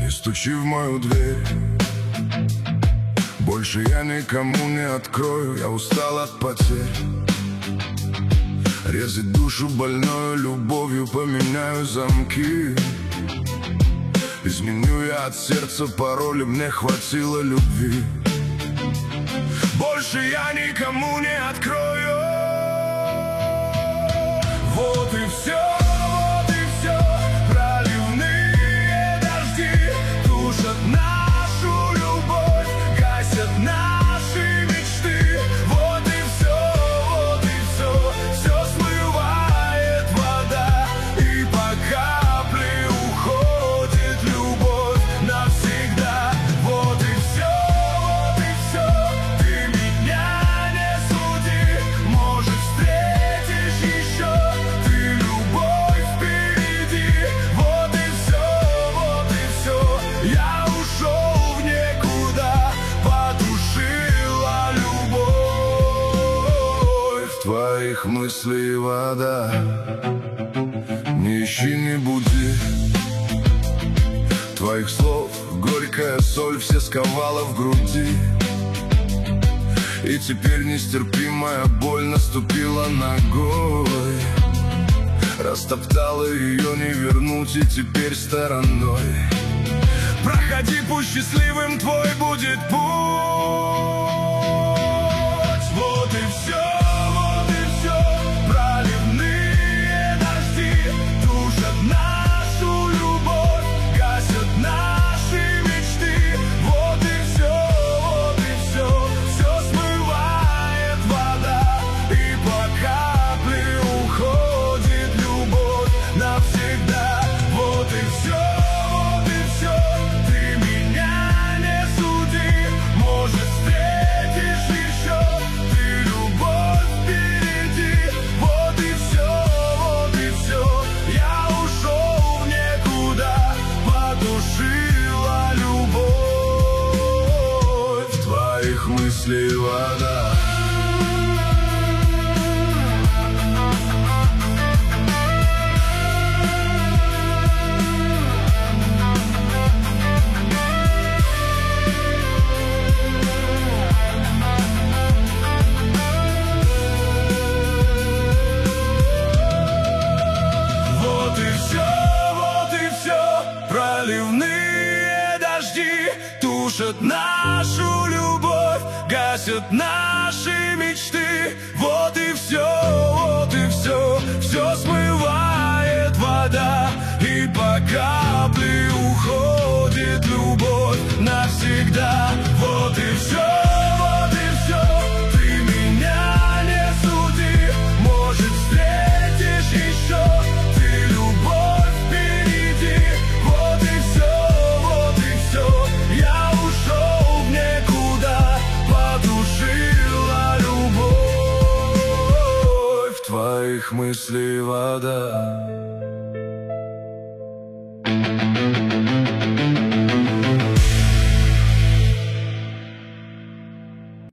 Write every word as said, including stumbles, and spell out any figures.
Не стучи в мою дверь, больше я никому не открою. Я устал от потерь, резать душу больною любовью. Поменяю замки, изменю я от сердца пароли. Мне хватило любви, больше я никому не открою. Вот и все. Твоих мыслей вода, не ищи, не буди. Твоих слов горькая соль все сковала в груди. И теперь нестерпимая боль наступила ногой, растоптала ее не вернуть и теперь стороной. Проходи, пусть счастливым твой будет путь. Вот и все. Мысли вода. Вот и все, вот и все. Проливные дожди тушат нашу любовь, гасят наши мечты. Вот и все, вот и все. Все смывает вода, и по капле уходит любовь навсегда. Вот и все, вот и все. Ты меня не суди, может, встретишь еще. Ты любовь впереди. Вот и все, вот и все. Я ушел в никуда, потушила любовь. Твоих мыслей вода.